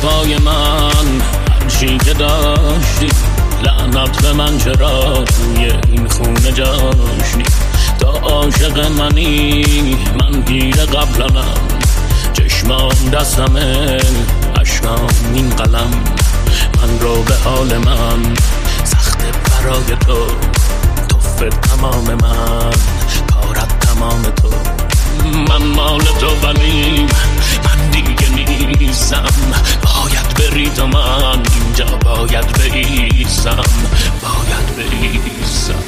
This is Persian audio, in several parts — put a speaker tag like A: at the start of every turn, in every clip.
A: وفای من هرچی که داشتی، لعنت به من چرا توی این خونه جاشتی. تا عاشق منی من گیر قبلنم، چشمام دستمه اشکام این قلم. من رو به حال من سخته برای تو، توفه تمام من کارت تمام تو. من مال تو ولی من دیگه نیستم، باید بری تو، من اینجا باید بریزم، باید بریزم.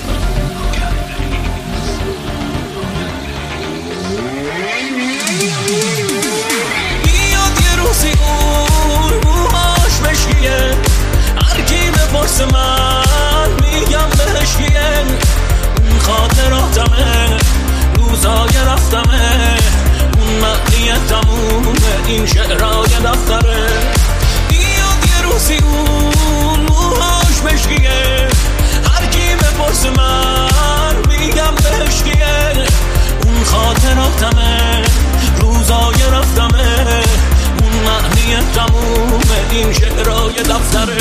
A: بیاد یه روزی اون موهاش بشکیه، هر کی بپرسه من میگم بهش کیه. اون خاطراتمه، روزای رفتمه، اون معنی تمومه این شعرهای دفتره. بیاد یه روزی اون موهاش بشکیه، هر کی بپرسه من میگم بهش کیه. اون خاطراتمه، روزای رفتمه، اون معنی تمومه این شعرهای دفتره.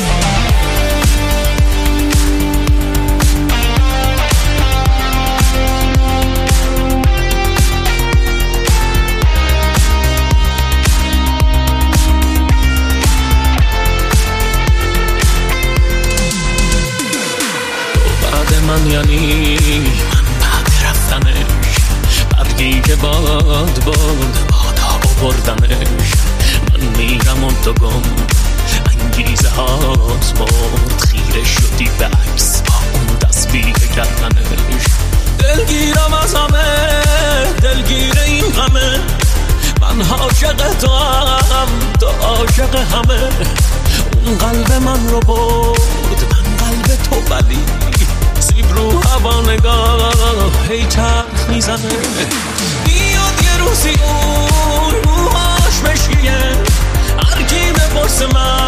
A: من یعنی من بعد رفتنش، برگی که باد بادا آوردنش. من میرم و تو گم انگیزه هات مرد، خیره شدی به عکس با اون تسبیح کردنش. دلگیرم از همه، دلگیر این غمه، من عاشق تو هم تو عاشق همه. اون قلب من رو برد، من قلب تو ولی سیب رو هوا نگاه هی چرخ میزنه. بیاد یه روزی اون موهاش بشکیه، هر کی بپرسه من